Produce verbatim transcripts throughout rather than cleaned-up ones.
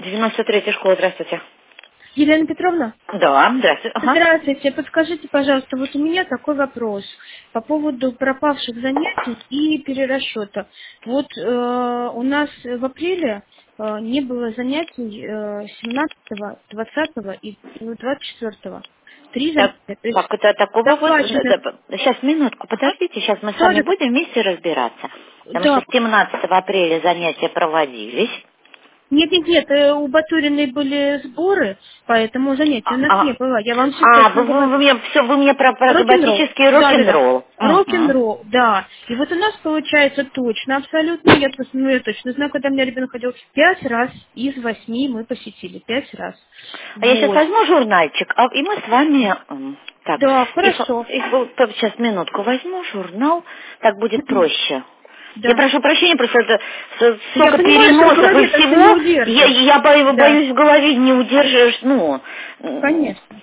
девяносто третья школа, здравствуйте. Елена Петровна? Да, здравствуйте. Ага. Здравствуйте. Подскажите, пожалуйста, вот у меня такой вопрос по поводу пропавших занятий и перерасчета. Вот э, у нас в апреле э, не было занятий э, семнадцатого, двадцатого и двадцать четвёртого. Три Так, занятия. То есть так, это такого вот... заплачены. Сейчас, минутку, Ага. подождите, сейчас мы с Да, вами да, будем вместе разбираться. Потому что да. с семнадцатого апреля занятия проводились. Нет, нет, нет, э, у Батуриной были сборы, поэтому занятий А, у нас не а, было. Я вам все а, точно вы, вы- вы говорю. мне, все, вы мне про, про Рок-н-ролл. готический Да, да, да. рок-н-ролл. Угу. Рок-н-ролл, да. И вот у нас получается точно, абсолютно, я просто, ну, я точно знаю, когда у меня ребенок ходил, пять раз из восьми мы посетили, пять раз. А я сейчас Вот. возьму журнальчик, а, и мы с вами... м, Так, Да, и, фо- хорошо. и фо- сейчас минутку возьму журнал, так будет Мгм. проще. Я Да. прошу прощения, просто это с- Я столько понимаю, что в переносов и голове это все не всего, я, удержишь. я бо- Да, боюсь в голове не удержишь, ну, м, конечно.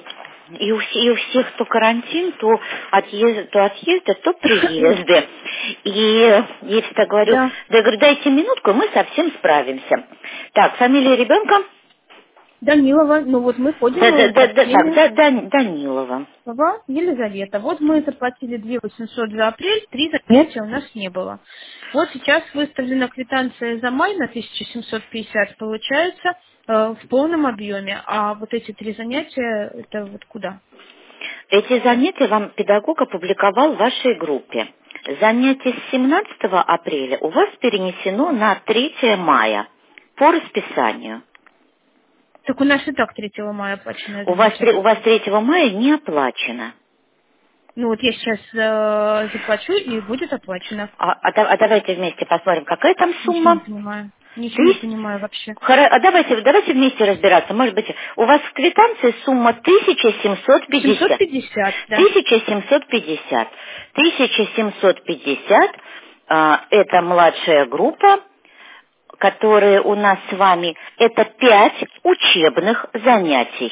и у, все- и у всех то карантин, то отъезды, то отъезды, то приезды. И я всегда говорю, Да. да, я говорю, дайте минутку, мы совсем справимся. Так, фамилия ребенка? Данилова, ну вот мы Да, да, ходим да, по да, так, схеме. да, Дан- Данилова. Ага, Елизавета. Вот мы заплатили две тысячи восемьсот за апрель, три занятия у нас не было. Вот сейчас выставлена квитанция за май на тысяча семьсот пятьдесят, получается, э, в полном объеме. А вот эти три занятия, это вот куда? Эти занятия вам педагог опубликовал в вашей группе. Занятие с семнадцатого апреля у вас перенесено на третье мая по расписанию. Так у нас и так третьего мая оплаченное У вас, занятие тре- у вас было. третьего мая не оплачено. Ну вот я сейчас э, заплачу, и будет оплачено. А, а да- а давайте вместе посмотрим, какая там Ничего не сумма. понимаю. Ничего не Тысяч- понимаю вообще. Хоро- А давайте, давайте вместе разбираться. Может быть, у вас в квитанции сумма тысяча семьсот семьсот пятьдесят. пятьдесят, да. тысяча семьсот пятьдесят. тысяча семьсот пятьдесят а, это младшая группа, которые у нас с вами, это пять учебных занятий.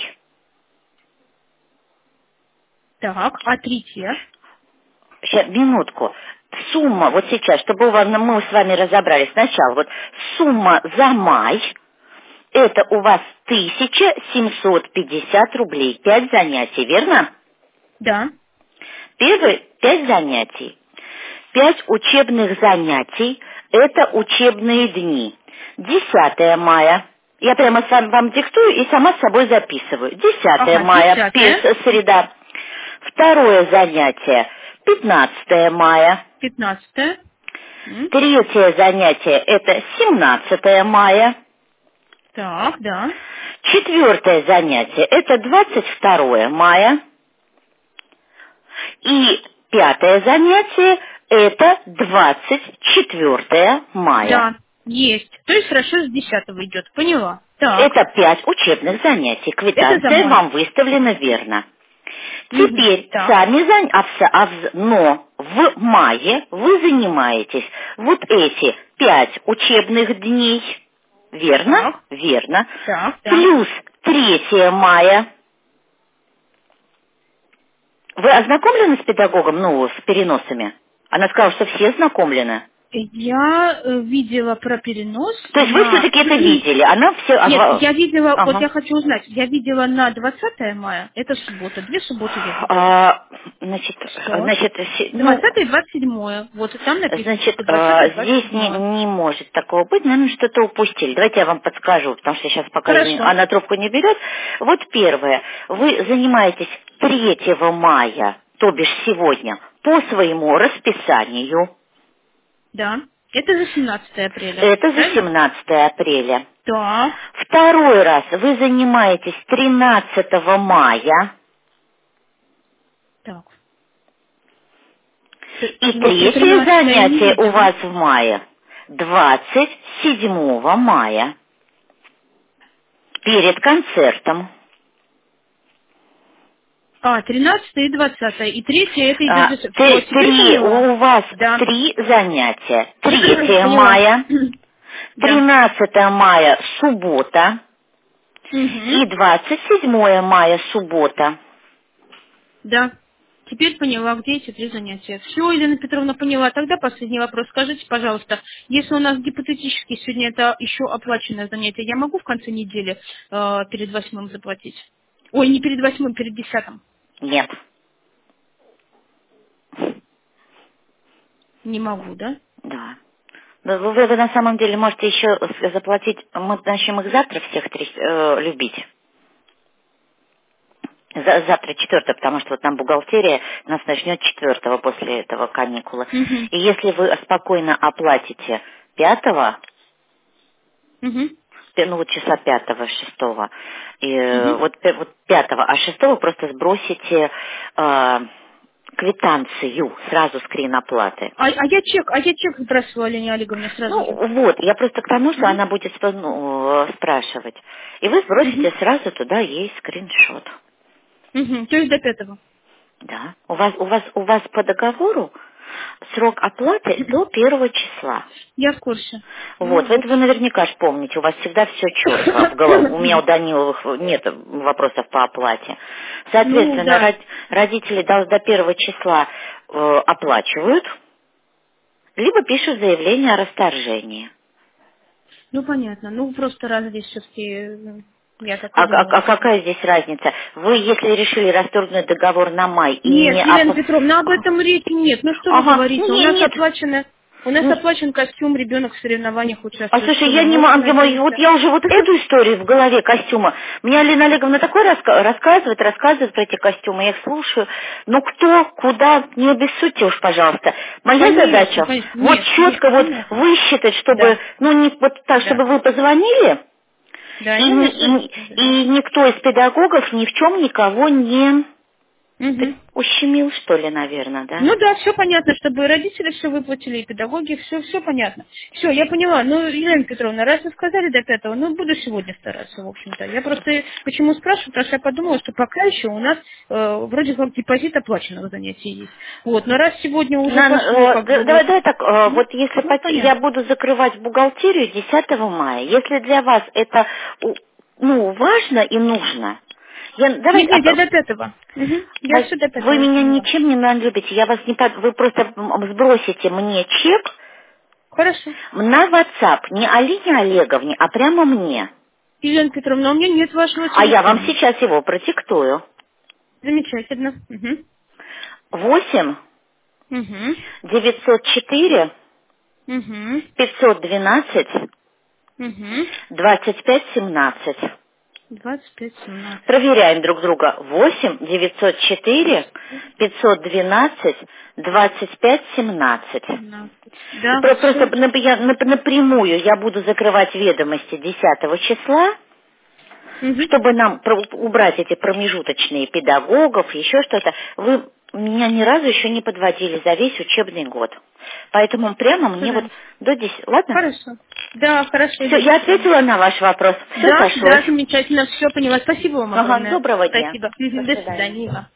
Так, а третье? Сейчас, минутку. Сумма, вот сейчас, чтобы у вас- мы с вами разобрались сначала, вот сумма за май, это у вас тысяча семьсот пятьдесят рублей, пять занятий, верно? Да. Первый, пять занятий. Пять учебных занятий, это учебные дни. Десятое мая. Я прямо с вами вам диктую и сама с собой записываю. Десятое Ага, мая, десятое. пес- среда. Второе занятие, пятнадцатое мая. Пятнадцатое. М, Третье занятие, это семнадцатое мая. Так, да. Четвертое занятие, это двадцать второе мая. И пятое занятие, это двадцать четвертое мая. Да, есть. То есть расчет с десятого идет. Поняла. Так. Это пять учебных занятий. Это за Квитанция май. вам выставлена верно. Мгм. Теперь Так. сами зан... а в... а в- но в мае вы занимаетесь вот эти пять учебных дней. Верно? Так. Верно. Так, да. Плюс третье мая. Вы ознакомлены с педагогом, ну, с переносами? Она сказала, что все ознакомлены. Я э, видела про перенос То есть вы на... все-таки это видели. Она все... Нет, ага. я видела, вот Ага. я хочу узнать, я видела на двадцатое мая, это суббота, две субботы я видела. А, значит, Что? значит, се- ну, двадцатое и двадцать седьмое. Вот и там написано, значит, что двадцатое а, и двадцать здесь не, седьмое. не может такого быть, наверное, что-то упустили. Давайте я вам подскажу, потому что сейчас пока я не- Хорошо. она трубку не берет. Вот первое. Вы занимаетесь третьего мая, то бишь сегодня, по своему расписанию. Да. Это за семнадцатое апреля. Это за Правильно? семнадцатое апреля. Да. Второй раз вы занимаетесь тринадцатого мая. Так. И Вот я третье тринадцатое не занятие у видела. вас в мае. двадцать седьмого мая. Перед концертом. А, тринадцатое и двадцатое. И третье это идет А, за... Все, три, теперь три- поняла. у вас Да. три занятия. третье Поняла. мая, Да. тринадцатое мая суббота Угу. и двадцать седьмое мая суббота. Да. Теперь поняла, где эти три занятия. Все, Елена Петровна, поняла. Тогда последний вопрос. Скажите, пожалуйста, если у нас гипотетически сегодня это еще оплаченное занятие, я могу в конце недели э, перед восьмым заплатить? Ой, не перед восьмым, перед десятым. Нет. Не могу, да? Да. Вы, вы- вы на самом деле можете еще заплатить, мы начнем их завтра всех три э, любить. За- завтра четвертого, потому что вот нам бухгалтерия нас начнет четвертого после этого каникулы. Угу. И если вы спокойно оплатите пятого, Угу. пе- ну вот числа пятого, шестого, и, э, Угу. вот, пе- вот пятого, а шестого просто сбросите э, квитанцию, сразу скрин оплаты. А, а я чек, а я чек сбрасывала Лене Олеговне сразу же. Ну вот, я просто к тому, что Угу. она будет спо- ну, э, спрашивать. И вы сбросите Угу. сразу туда ей скриншот. Угу. То есть до пятого. Да. У вас, у вас, у вас по договору срок оплаты до первого числа. Я в курсе. Ну Вот, вот. это вы наверняка ж помните, у вас всегда все четко в голове. У меня у Даниловых нет вопросов по оплате. Ну Соответственно, да. род- родители до, до первого числа э, оплачивают, либо пишут заявление о расторжении. Ну понятно. Ну просто раз здесь все-таки я так А, и а- а думала. какая здесь разница? Вы, если решили расторгнуть договор на май и Нет, не... Елена опла- Петровна, об этом речи нет. Ну что вы Ага, говорите? У не, нас нет. оплачено, у нас Не- оплачен костюм, ребенок в соревнованиях А участвует. слушай, Что я мы не можем могу, вот надеяться? я уже вот эту историю в голове костюма. Мне Алина Олеговна такое раска- рассказывает, рассказывает про эти костюмы, я их слушаю. Ну кто, куда, не обессудьте уж, пожалуйста. Моя Конечно, задача конечно. вот Нет, нет, четко вот понятно. высчитать, чтобы, Да, ну не вот так, да. чтобы вы позвонили, Да, и, я ни- не и, абсолютно, да. и никто из педагогов ни в чем никого не Угу. ущемил, что ли, наверное, да? Ну да, все понятно, чтобы и родители все выплатили, и педагоги, все, все понятно. Все, я поняла. Ну, Елена Петровна, раз вы сказали до пятого, ну, буду сегодня стараться, в общем-то. Я просто почему спрашиваю, потому что я подумала, что пока еще у нас э, вроде как депозит оплаченного занятия есть. Вот, но раз сегодня уже На- пошло, э, как бы да- давай, вот, давай так, э, ну, вот если ну, пот- я понятно. буду закрывать бухгалтерию десятого мая, если для вас это у- ну, важно и нужно, я, давай, Нет, а, нет, я п- до пятого. Угу. Я Вась, все до вы пятого, я меня поняла. ничем не любите, я вас не под- вы просто м, сбросите мне чек Хорошо. на WhatsApp, не Алине Олеговне, а прямо мне. Елена Петровна, у меня нет вашего А я вам телефона. сейчас его продиктую. Замечательно. Угу. Восемь Угу. девятьсот четыре Угу. пятьсот двенадцать Угу. двадцать пять семнадцать. двадцать пять семнадцать. Проверяем друг друга. Восемь девятьсот четыре пятьсот двенадцать двадцать пять семнадцать. семнадцать. Да, Про- Просто все. нап- я нап- напрямую я буду закрывать ведомости десятого числа, Угу. чтобы нам про- убрать эти промежуточные педагогов, еще что-то. Вы меня ни разу еще не подводили за весь учебный год. Поэтому прямо мне вот до десяти. Ладно? Хорошо. Да, хорошо, Все, Елена я Петровна. ответила на ваш вопрос. Все Да, сошлось. да, замечательно, все поняла. Спасибо вам Ага, огромное. доброго дня. Спасибо. До Мгм. До свидания. свидания.